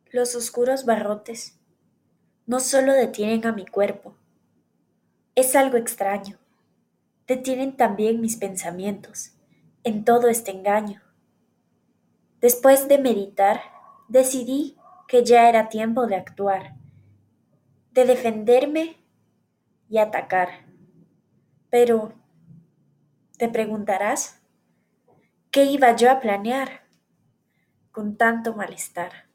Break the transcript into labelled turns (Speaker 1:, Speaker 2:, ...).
Speaker 1: Los oscuros barrotes no solo detienen a mi cuerpo, es algo extraño. Detienen también mis pensamientos en todo este engaño. Después de meditar, decidí que ya era tiempo de actuar, de defenderme y atacar. Pero, te preguntarás, ¿qué iba yo a planear con tanto malestar?